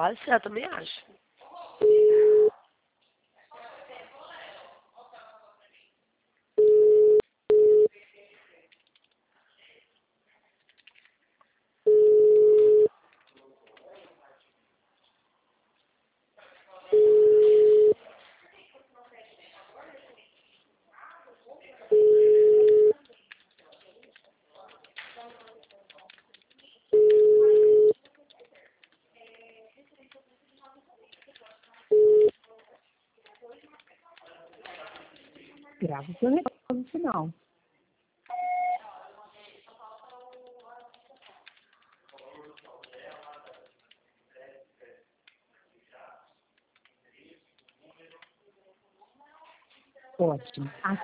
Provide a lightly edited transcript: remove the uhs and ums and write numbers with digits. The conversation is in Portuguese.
Pode ser, eu também acho. Grava o seu recado final. Ótimo.